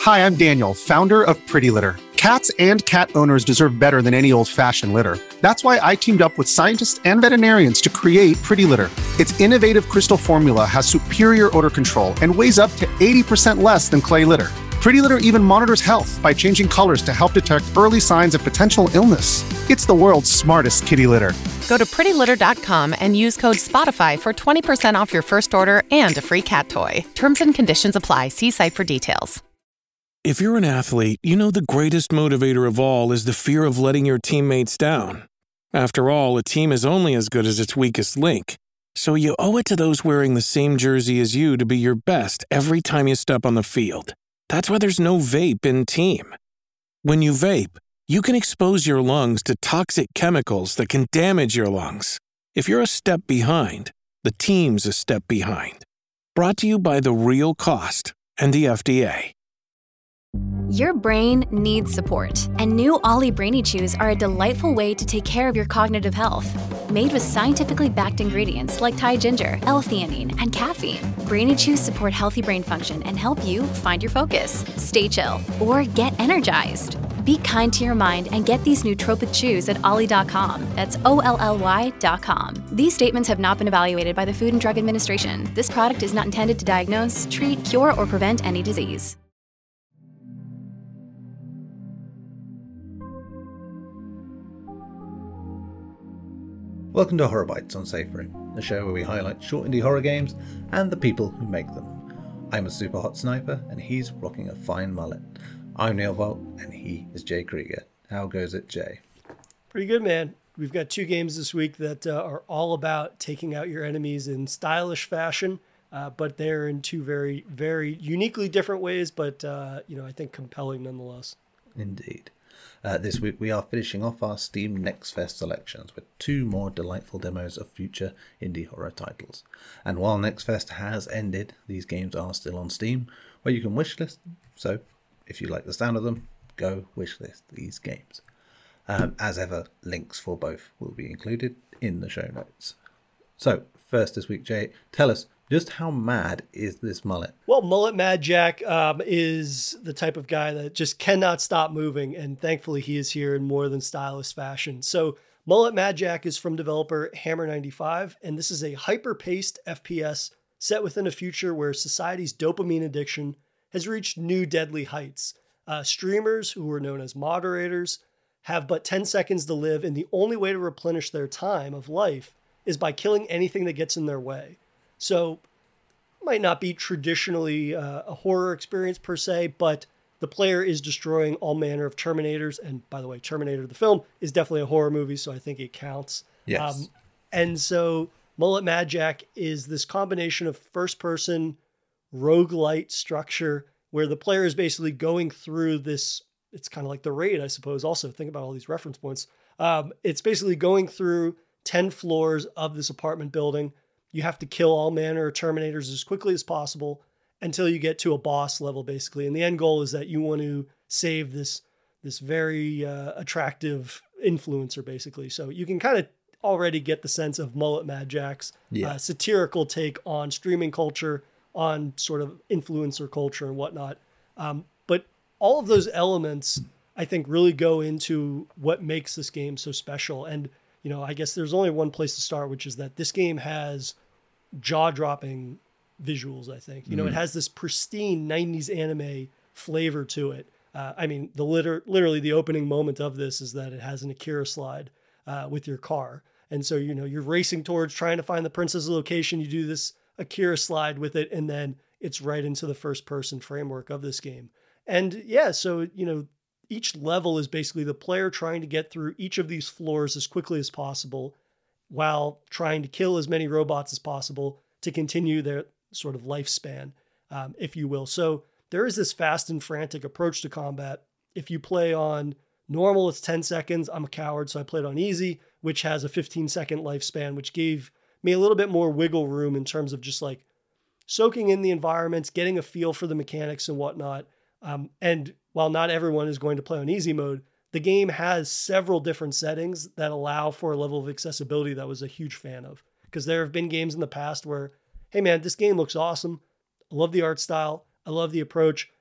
Hi, I'm Daniel, founder of Pretty Litter. Cats and cat owners deserve better than any old-fashioned litter. That's why I teamed up with scientists and veterinarians to create Pretty Litter. Its innovative crystal formula has superior odor control and weighs up to 80% less than clay litter. Pretty Litter even monitors health by changing colors to help detect early signs of potential illness. It's the world's smartest kitty litter. Go to prettylitter.com and use code SPOTIFY for 20% off your first order and a free cat toy. Terms and conditions apply. See site for details. If you're an athlete, you know the greatest motivator of all is the fear of letting your teammates down. After all, a team is only as good as its weakest link. So you owe it to those wearing the same jersey as you to be your best every time you step on the field. That's why there's no vape in team. When you vape, you can expose your lungs to toxic chemicals that can damage your lungs. If you're a step behind, the team's a step behind. Brought to you by The Real Cost and the FDA. Your brain needs support, and new Ollie Brainy Chews are a delightful way to take care of your cognitive health. Made with scientifically backed ingredients like Thai ginger, L-theanine, and caffeine, Brainy Chews support healthy brain function and help you find your focus, stay chill, or get energized. Be kind to your mind and get these nootropic chews at ollie.com. That's OLLY.com. These statements have not been evaluated by the Food and Drug Administration. This product is not intended to diagnose, treat, cure, or prevent any disease. Welcome to Horror Bites on Safe Room, the show where we highlight short indie horror games and the people who make them. I'm a super hot sniper, and he's rocking a fine mullet. I'm Neil Volt, and he is Jay Krieger. How goes it, Jay? Pretty good, man. We've got two games this week that are all about taking out your enemies in stylish fashion, but they're in two very, very uniquely different ways, but I think compelling nonetheless. Indeed. This week we are finishing off our Steam Next Fest selections with two more delightful demos of future indie horror titles. And while Next Fest has ended, these games are still on Steam, where you can wishlist them. So, if you like the sound of them, go wishlist these games. As ever, links for both will be included in the show notes. So, first this week, Jay, tell us, just how mad is this mullet? Well, Mullet Mad Jack is the type of guy that just cannot stop moving, and thankfully he is here in more than stylish fashion. So Mullet Mad Jack is from developer Hammer 95, and this is a hyper-paced FPS set within a future where society's dopamine addiction has reached new deadly heights. Streamers, who are known as moderators, have but 10 seconds to live, and the only way to replenish their time of life is by killing anything that gets in their way. So might not be traditionally a horror experience per se, but the player is destroying all manner of Terminators. And by the way, Terminator the film is definitely a horror movie, so I think it counts. Yes. And so Mullet Mad Jack is this combination of first-person roguelite structure where the player is basically going through this. It's kind of like The Raid, I suppose. Also, think about all these reference points. It's basically going through 10 floors of this apartment building. You have to kill all manner of Terminators as quickly as possible until you get to a boss level, basically. And the end goal is that you want to save this very attractive influencer, basically. So you can kind of already get the sense of Mullet Mad Jack's satirical take on streaming culture, on sort of influencer culture and whatnot. But all of those elements, I think, really go into what makes this game so special. And I guess there's only one place to start, which is that this game has jaw-dropping visuals, I think. It has this pristine 90s anime flavor to it. Literally the opening moment of this is that it has an Akira slide with your car. And so, you're racing towards trying to find the princess's location. You do this Akira slide with it, and then it's right into the first-person framework of this game. And so, each level is basically the player trying to get through each of these floors as quickly as possible while trying to kill as many robots as possible to continue their sort of lifespan, if you will. So there is this fast and frantic approach to combat. If you play on normal, it's 10 seconds. I'm a coward, so I played on easy, which has a 15-second lifespan, which gave me a little bit more wiggle room in terms of just like soaking in the environments, getting a feel for the mechanics and whatnot. And while not everyone is going to play on easy mode, the game has several different settings that allow for a level of accessibility that I was a huge fan of. Because there have been games in the past where, hey man, this game looks awesome. I love the art style. I love the approach.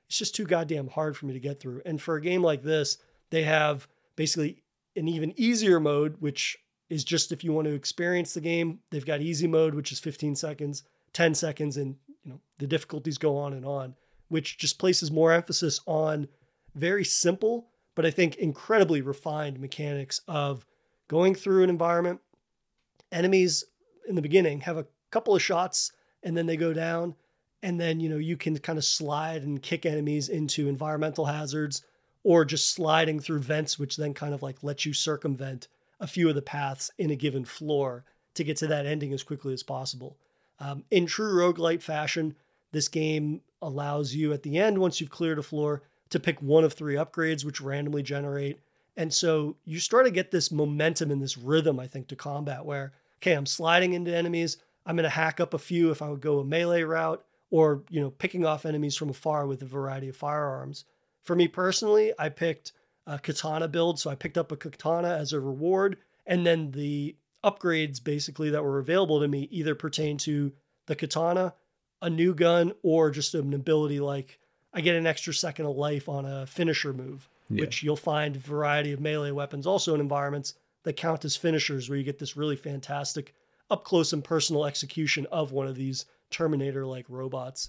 it's just too goddamn hard for me to get through. And for a game like this, they have basically an even easier mode, which is just if you want to experience the game. They've got easy mode, which is 15 seconds, 10 seconds, and the difficulties go on, which just places more emphasis on very simple, but I think incredibly refined mechanics of going through an environment. Enemies in the beginning have a couple of shots and then they go down. And then, you can kind of slide and kick enemies into environmental hazards, or just sliding through vents, which then kind of like let you circumvent a few of the paths in a given floor to get to that ending as quickly as possible. In true roguelite fashion, this game allows you at the end, once you've cleared a floor, to pick one of 3 upgrades, which randomly generate. And so you start to get this momentum and this rhythm, I think, to combat where, okay, I'm sliding into enemies. I'm going to hack up a few if I would go a melee route, or, picking off enemies from afar with a variety of firearms. For me personally, I picked a katana build. So I picked up a katana as a reward. And then the upgrades basically that were available to me either pertain to the katana, a new gun, or just an ability like I get an extra second of life on a finisher move, which you'll find a variety of melee weapons also in environments that count as finishers, where you get this really fantastic up close and personal execution of one of these Terminator-like robots.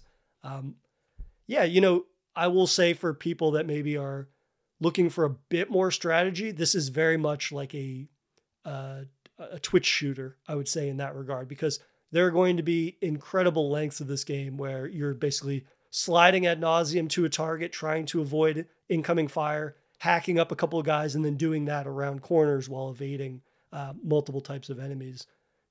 I will say for people that maybe are looking for a bit more strategy, this is very much like a Twitch shooter, I would say, in that regard, because there are going to be incredible lengths of this game where you're basically sliding ad nauseum to a target, trying to avoid incoming fire, hacking up a couple of guys, and then doing that around corners while evading multiple types of enemies.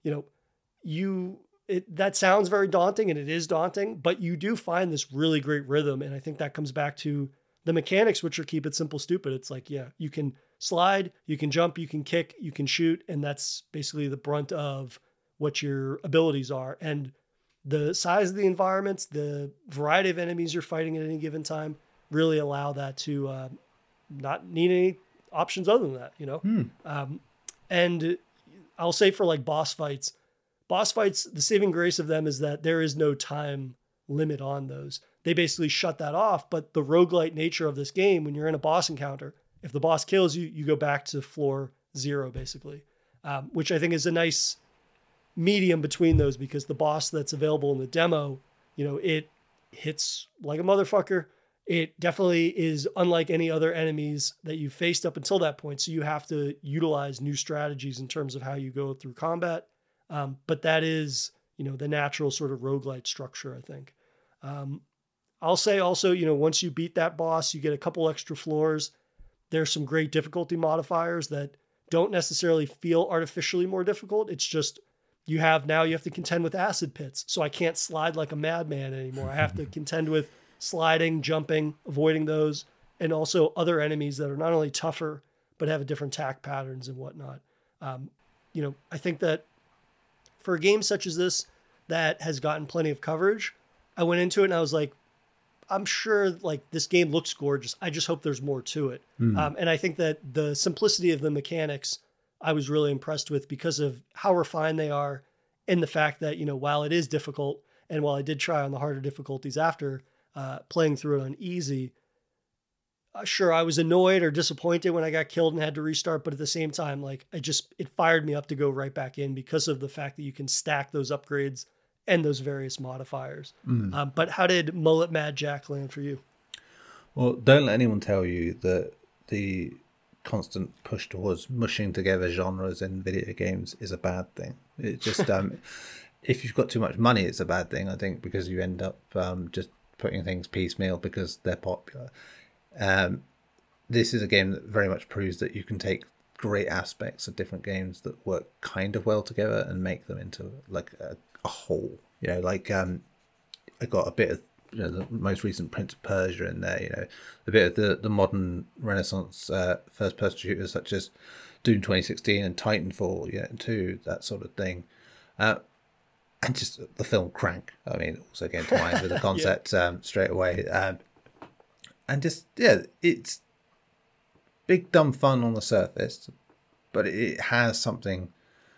That sounds very daunting, and it is daunting, but you do find this really great rhythm. And I think that comes back to the mechanics, which are keep it simple, stupid. It's like, you can slide, you can jump, you can kick, you can shoot. And that's basically the brunt of what your abilities are. And the size of the environments, the variety of enemies you're fighting at any given time really allow that to not need any options other than that, And I'll say for like boss fights, the saving grace of them is that there is no time limit on those. They basically shut that off. But the roguelite nature of this game, when you're in a boss encounter, if the boss kills you, you go back to floor 0, basically, which I think is a nice medium between those, because the boss that's available in the demo, it hits like a motherfucker. It definitely is unlike any other enemies that you've faced up until that point. So you have to utilize new strategies in terms of how you go through combat. But that is, the natural sort of roguelite structure, I think. I'll say also, once you beat that boss, you get a couple extra floors. There's some great difficulty modifiers that don't necessarily feel artificially more difficult. It's just you have to contend with acid pits. So I can't slide like a madman anymore. I have to contend with sliding, jumping, avoiding those, and also other enemies that are not only tougher, but have a different attack patterns and whatnot. I think that for a game such as this that has gotten plenty of coverage, I went into it and I was like, I'm sure like this game looks gorgeous. I just hope there's more to it. And I think that the simplicity of the mechanics I was really impressed with because of how refined they are, and the fact that, while it is difficult, and while I did try on the harder difficulties after playing through it on easy, sure, I was annoyed or disappointed when I got killed and had to restart. But at the same time, like it fired me up to go right back in because of the fact that you can stack those upgrades and those various modifiers. But how did Mullet Mad Jack land for you? Well, don't let anyone tell you that the constant push towards mushing together genres in video games is a bad thing. It just if you've got too much money, it's a bad thing, I think, because you end up just putting things piecemeal because they're popular. This is a game that very much proves that you can take great aspects of different games that work kind of well together and make them into like a whole. I got a bit of the most recent Prince of Persia in there, a bit of the modern Renaissance first-person shooters such as Doom 2016 and Titanfall 2, that sort of thing. And just the film Crank, also came to mind with the concept straight away. And just, it's big, dumb fun on the surface, but it has something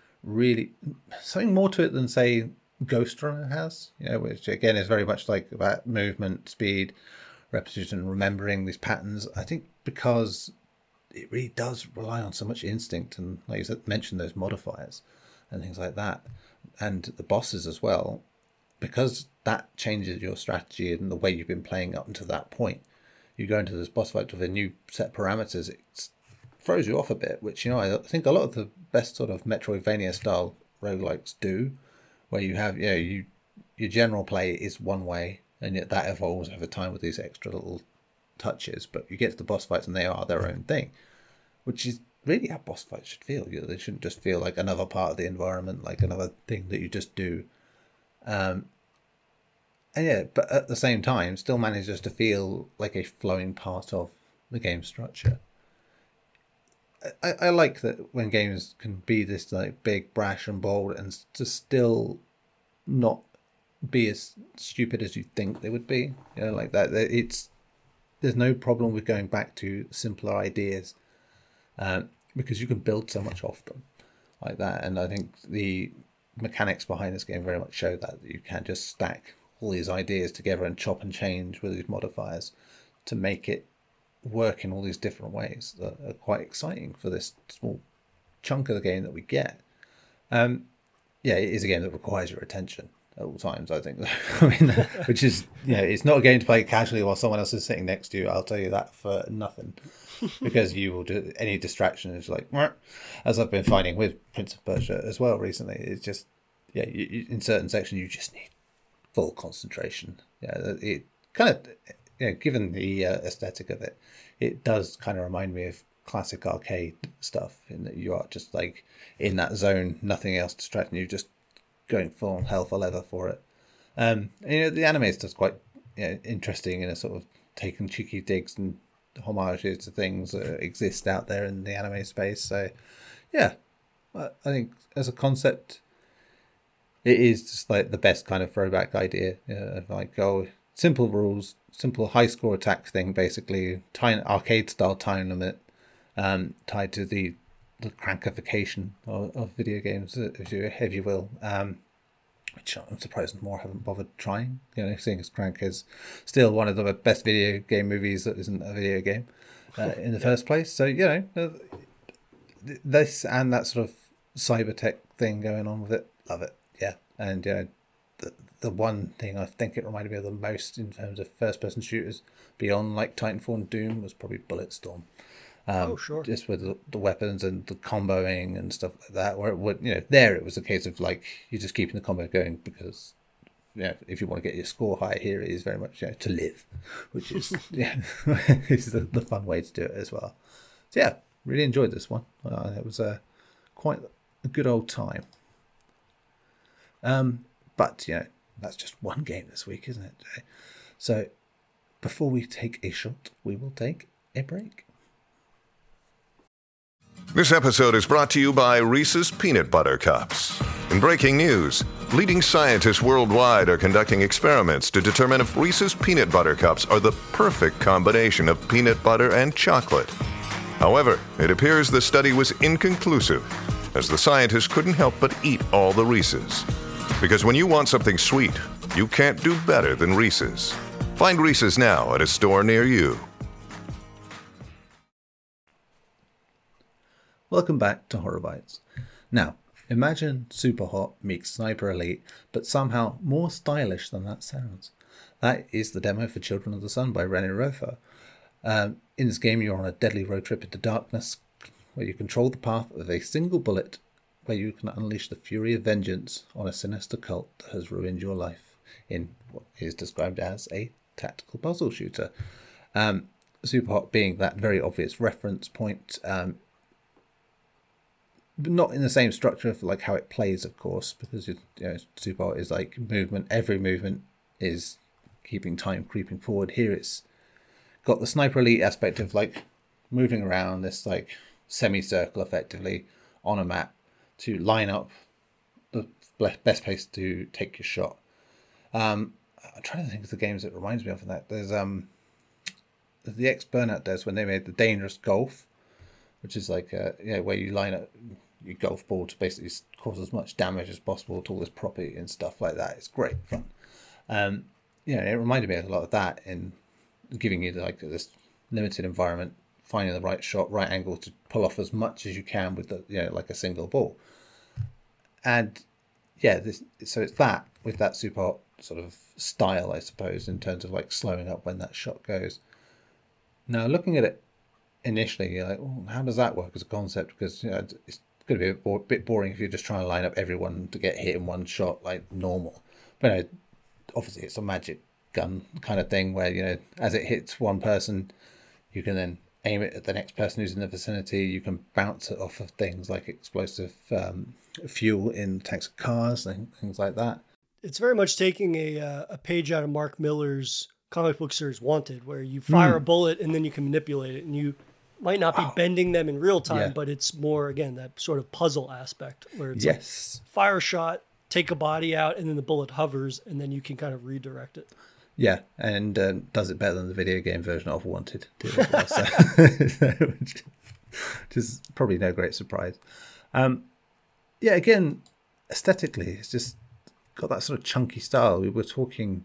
more to it than, say, Ghost Runner has, which again is very much like about movement, speed, repetition, remembering these patterns. I think because it really does rely on so much instinct, and like you said, mentioned those modifiers and things like that, and the bosses as well, because that changes your strategy and the way you've been playing up until that point. You go into this boss fight with a new set of parameters, it throws you off a bit, which, you know, I think a lot of the best sort of Metroidvania style roguelikes do, where you have, you know, your general play is one way, and yet that evolves over time with these extra little touches, but you get to the boss fights and they are their own thing, which is really how boss fights should feel. You know, they shouldn't just feel like another part of the environment, like another thing that you just do. And yeah, but at the same time, still manages to feel like a flowing part of the game structure. I like that when games can be this like big, brash and bold, and to still not be as stupid as you think they would be. You know, like that. There's no problem with going back to simpler ideas, because you can build so much off them like that. And I think the mechanics behind this game very much show that you can just stack all these ideas together and chop and change with these modifiers to make it work in all these different ways that are quite exciting for this small chunk of the game that we get. Yeah, it is a game that requires your attention at all times, I think. I mean, which is, you know, it's not a game to play casually while someone else is sitting next to you. I'll tell you that for nothing, because you will do any distraction is like, as I've been finding with Prince of Persia as well recently. It's just, yeah, you, in certain sections you just need full concentration. Yeah, it kind of, you know, given the aesthetic of it, it does kind of remind me of classic arcade stuff, in that you are just like in that zone, nothing else distracting you, just going full hell for leather for it. And, you know, the anime is just quite, you know, interesting in a sort of taking cheeky digs and homages to things that exist out there in the anime space. So yeah, I think as a concept, it is just like the best kind of throwback idea. Like, oh, simple rules, simple high score attack thing, basically arcade style time limit, tied to the crankification of video games, if you will, which I'm surprised more haven't bothered trying. You know, seeing as Crank is still one of the best video game movies that isn't a video game in the first place. So, you know, this and that sort of cybertech thing going on with it, love it. Yeah, and the one thing I think it reminded me of the most in terms of first-person shooters beyond like Titanfall and Doom was probably Bulletstorm. Sure. Just with the weapons and the comboing and stuff like that, where it would, you know, there it was a case of like you're just keeping the combo going because, you know, if you want to get your score high, here it is very much, you know, to live, which is is the fun way to do it as well. So yeah, really enjoyed this one. It was quite a good old time. But you know, that's just one game this week, isn't it? So before we take a shot, we will take a break. This episode is brought to you by Reese's Peanut Butter Cups. In breaking news, leading scientists worldwide are conducting experiments to determine if Reese's Peanut Butter Cups are the perfect combination of peanut butter and chocolate. However, it appears the study was inconclusive, as the scientists couldn't help but eat all the Reese's. Because when you want something sweet, you can't do better than Reese's. Find Reese's now at a store near you. Welcome back to Horror Bites. Now, imagine Superhot meets Sniper Elite, but somehow more stylish than that sounds. That is the demo for Children of the Sun by René Rofer. In this game, you're on a deadly road trip into darkness, where you control the path of a single bullet, where you can unleash the fury of vengeance on a sinister cult that has ruined your life in what is described as a tactical puzzle shooter. Superhot being that very obvious reference point, but not in the same structure for like how it plays, of course, because you know, Superhot is like movement. Every movement is keeping time creeping forward. Here it's got the Sniper Elite aspect of like moving around this like semicircle effectively on a map to line up the best place to take your shot. I'm trying to think of the games it reminds me of that. There's the ex-Burnout devs when they made the Dangerous Golf, which is like where you line up your golf ball to basically cause as much damage as possible to all this property and stuff like that. It's great fun. It reminded me a lot of that in giving you like this limited environment, finding the right shot, right angle to pull off as much as you can with the, like a single ball. And yeah, so it's that with that super hot sort of style, I suppose, in terms of like slowing up when that shot goes. Now, looking at it initially, you're like, well, how does that work as a concept? Because it's going to be a bit boring if you're just trying to line up everyone to get hit in one shot like normal. But obviously, it's a magic gun kind of thing where, as it hits one person, you can then aim it at the next person who's in the vicinity. You can bounce it off of things like explosive fuel in tanks of cars, things like that. It's very much taking a page out of Mark Miller's comic book series Wanted, where you fire a bullet and then you can manipulate it, and you might not be bending them in real time, but it's more, again, that sort of puzzle aspect where it's like fire a shot, take a body out, and then the bullet hovers, and then you can kind of redirect it. Yeah, and does it better than the video game version of Wanted did as well, so which is probably no great surprise. Again, aesthetically, it's just got that sort of chunky style. We were talking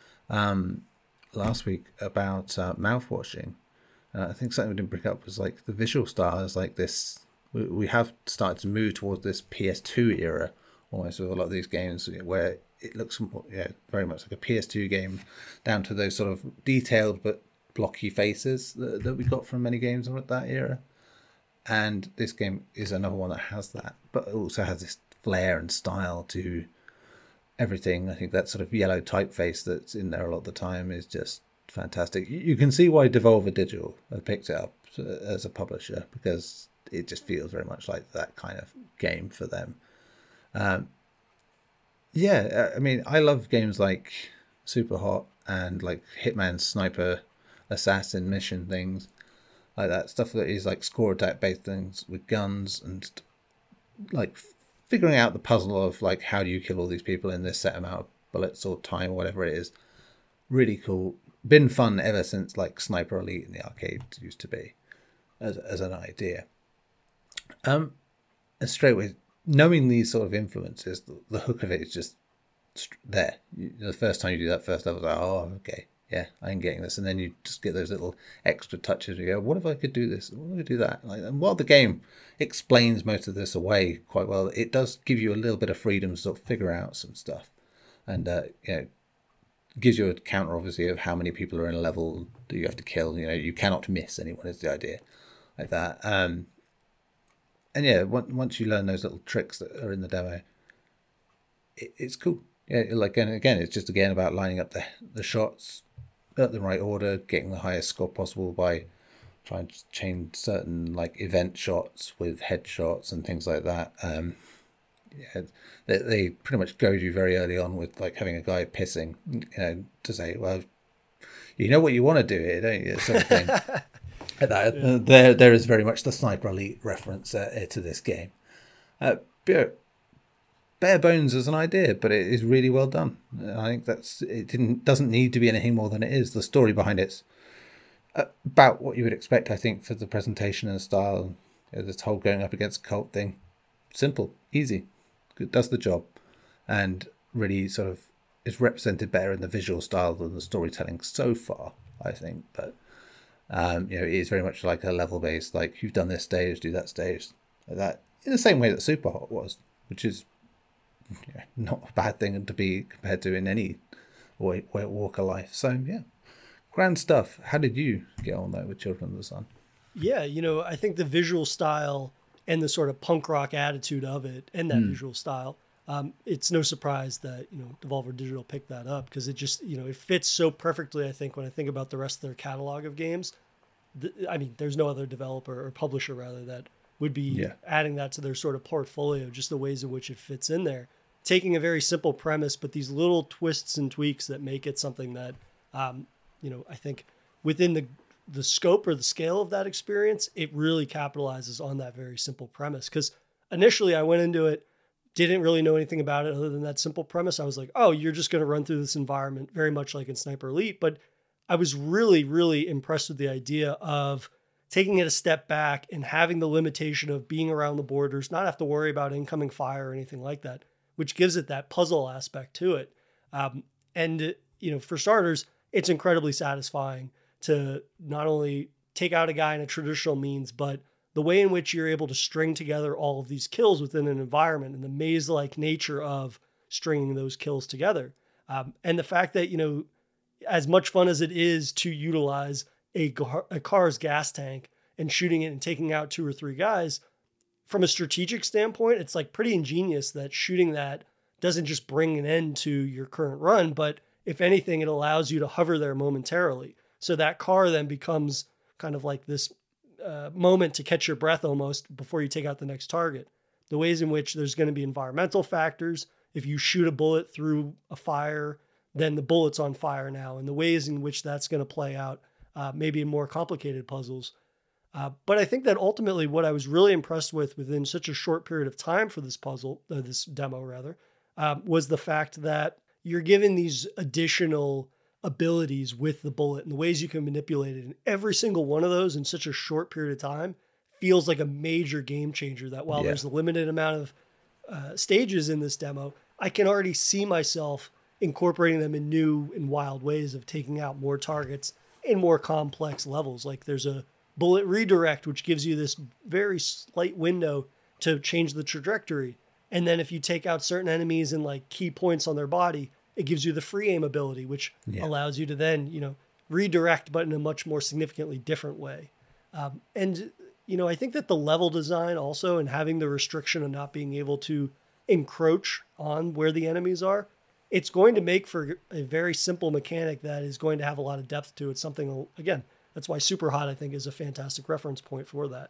last week about mouth washing. I think something we didn't bring up was like the visual style is like this. We have started to move towards this PS2 era almost with a lot of these games where it looks very much like a PS2 game, down to those sort of detailed but blocky faces that we got from many games of that era. And this game is another one that has that, but it also has this flair and style to everything. I think that sort of yellow typeface that's in there a lot of the time is just fantastic. You can see why Devolver Digital have picked it up as a publisher, because it just feels very much like that kind of game for them. I mean, I love games like Super Hot and like Hitman Sniper Assassin mission things like that, stuff that is like score attack based things with guns and like figuring out the puzzle of like how do you kill all these people in this set amount of bullets or time or whatever it is. Really cool. Been fun ever since like Sniper Elite in the arcade used to be as an idea. And straight away, knowing these sort of influences, the hook of it is just there. The first time you do that first level, like, oh, okay, yeah, I'm getting this. And then you just get those little extra touches. You go, what if I could do this? What if I could do that? And while the game explains most of this away quite well, it does give you a little bit of freedom to sort of figure out some stuff. And, gives you a counter, obviously, of how many people are in a level that you have to kill. You cannot miss anyone is the idea, like that. And yeah, once you learn those little tricks that are in the demo, it's cool. Yeah, like, and again, it's just about lining up the shots at the right order, getting the highest score possible by trying to change certain like event shots with headshots and things like that. They pretty much goad you very early on with like having a guy pissing, to say, well, you know what you want to do here, don't you? Sort of thing. There is very much the Sniper Elite reference to this game. Bare bones as an idea, but it is really well done. I think doesn't need to be anything more than it is. The story behind it's about what you would expect, I think, for the presentation and style. This whole going up against cult thing, simple, easy, it does the job, and really sort of is represented better in the visual style than the storytelling so far, I think. But it is very much like a level based, like you've done this stage, do that stage, like that, in the same way that Super Hot was, which is not a bad thing to be compared to in any walk of life. So yeah, grand stuff. How did you get on though with Children of the Sun? Yeah, I think the visual style and the sort of punk rock attitude of it and that visual style, it's no surprise that, Devolver Digital picked that up, because it just, it fits so perfectly, I think, when I think about the rest of their catalog of games. There's no other developer or publisher, rather, that would be adding that to their sort of portfolio, just the ways in which it fits in there. Taking a very simple premise, but these little twists and tweaks that make it something that, I think within the scope or the scale of that experience, it really capitalizes on that very simple premise. Because initially I went into it, didn't really know anything about it other than that simple premise. I was like, oh, you're just going to run through this environment very much like in Sniper Elite. But I was really, really impressed with the idea of taking it a step back and having the limitation of being around the borders, not have to worry about incoming fire or anything like that, which gives it that puzzle aspect to it. For starters, it's incredibly satisfying to not only take out a guy in a traditional means, but the way in which you're able to string together all of these kills within an environment and the maze-like nature of stringing those kills together. And the fact that, as much fun as it is to utilize a car's gas tank and shooting it and taking out 2 or 3 guys, from a strategic standpoint, it's like pretty ingenious that shooting that doesn't just bring an end to your current run, but if anything, it allows you to hover there momentarily. So that car then becomes kind of like this moment to catch your breath almost before you take out the next target. The ways in which there's going to be environmental factors. If you shoot a bullet through a fire, then the bullet's on fire now, and the ways in which that's going to play out, maybe in more complicated puzzles. But I think that ultimately what I was really impressed with within such a short period of time for this this demo rather, was the fact that you're given these additional abilities with the bullet and the ways you can manipulate it. And every single one of those in such a short period of time feels like a major game changer, that while there's a limited amount of stages in this demo, I can already see myself incorporating them in new and wild ways of taking out more targets in more complex levels. Like there's a bullet redirect, which gives you this very slight window to change the trajectory. And then if you take out certain enemies in like key points on their body, it gives you the free aim ability, which allows you to then, redirect, but in a much more significantly different way. And I think that the level design also, and having the restriction of not being able to encroach on where the enemies are, it's going to make for a very simple mechanic that is going to have a lot of depth to it. Something, again, that's why Superhot, I think, is a fantastic reference point for that.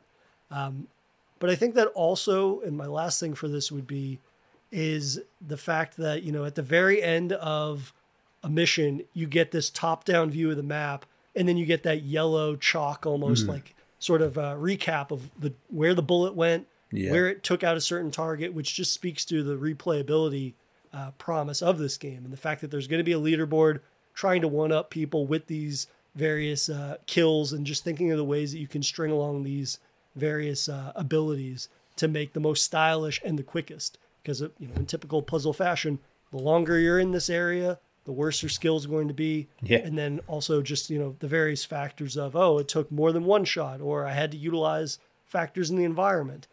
But I think that also, and my last thing for this would be, is the fact that, at the very end of a mission, you get this top-down view of the map, and then you get that yellow chalk, almost like sort of a recap of where the bullet went, where it took out a certain target, which just speaks to the replayability promise of this game. And the fact that there's going to be a leaderboard trying to one-up people with these various kills, and just thinking of the ways that you can string along these various abilities to make the most stylish and the quickest. Because, in typical puzzle fashion, the longer you're in this area, the worse your skill's going to be. Yeah. And then also just, the various factors of, it took more than one shot, or I had to utilize factors in the environment.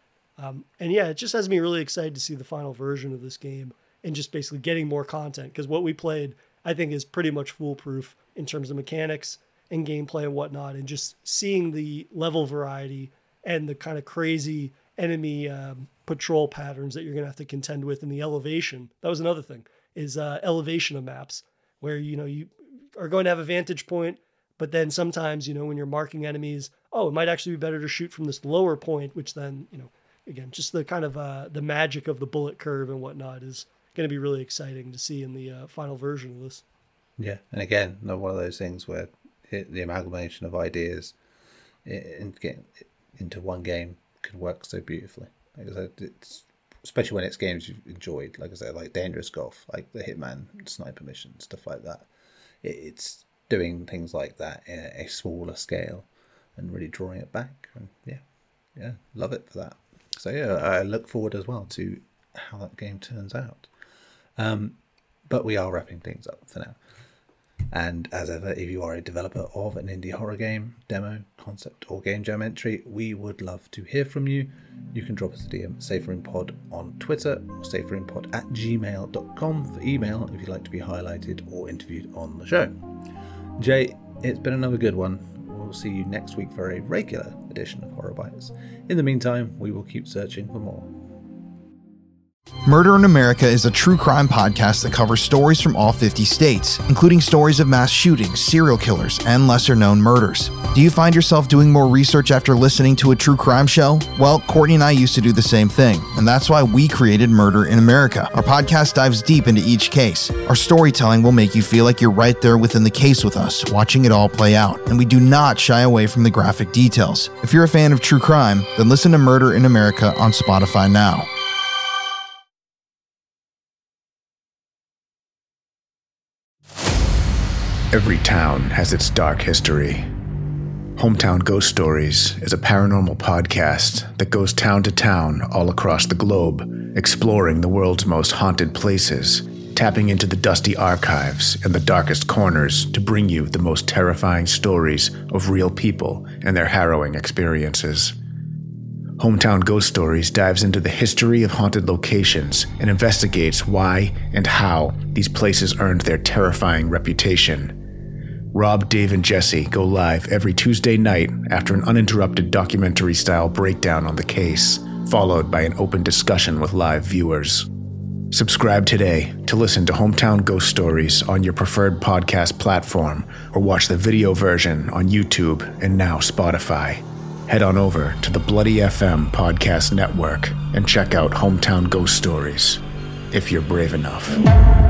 It just has me really excited to see the final version of this game and just basically getting more content. Because what we played, I think, is pretty much foolproof in terms of mechanics and gameplay and whatnot. And just seeing the level variety and the kind of crazy enemy patrol patterns that you're going to have to contend with in the elevation. That was another thing, is elevation of maps, where, you are going to have a vantage point, but then sometimes, when you're marking enemies, it might actually be better to shoot from this lower point, which then, again, just the kind of the magic of the bullet curve and whatnot is going to be really exciting to see in the final version of this. Yeah. And again, one of those things where the amalgamation of ideas into one game can work so beautifully. Like I said, it's especially when it's games you've enjoyed, like I said, like Dangerous Golf, like the Hitman sniper mission, stuff like that. It's doing things like that in a smaller scale and really drawing it back. And yeah, love it for that. So I look forward as well to how that game turns out. But we are wrapping things up for now. And as ever, if you are a developer of an indie horror game, demo, concept, or game jam entry, we would love to hear from you. You can drop us a DM at SaferRoomPod on Twitter, or SaferRoomPod@gmail.com for email if you'd like to be highlighted or interviewed on the show. Jay, it's been another good one. We'll see you next week for a regular edition of Horror Bites. In the meantime, we will keep searching for more. Murder in America is a true crime podcast that covers stories from all 50 states, including stories of mass shootings, serial killers, and lesser-known murders. Do you find yourself doing more research after listening to a true crime show? Well, Courtney and I used to do the same thing, and that's why we created Murder in America. Our podcast dives deep into each case. Our storytelling will make you feel like you're right there within the case with us, watching it all play out, and we do not shy away from the graphic details. If you're a fan of true crime, then listen to Murder in America on Spotify now. Every town has its dark history. Hometown Ghost Stories is a paranormal podcast that goes town to town all across the globe, exploring the world's most haunted places, tapping into the dusty archives and the darkest corners to bring you the most terrifying stories of real people and their harrowing experiences. Hometown Ghost Stories dives into the history of haunted locations and investigates why and how these places earned their terrifying reputation. Rob, Dave, and Jesse go live every Tuesday night after an uninterrupted documentary-style breakdown on the case, followed by an open discussion with live viewers. Subscribe today to listen to Hometown Ghost Stories on your preferred podcast platform, or watch the video version on YouTube and now Spotify. Head on over to the Bloody FM podcast network and check out Hometown Ghost Stories, if you're brave enough.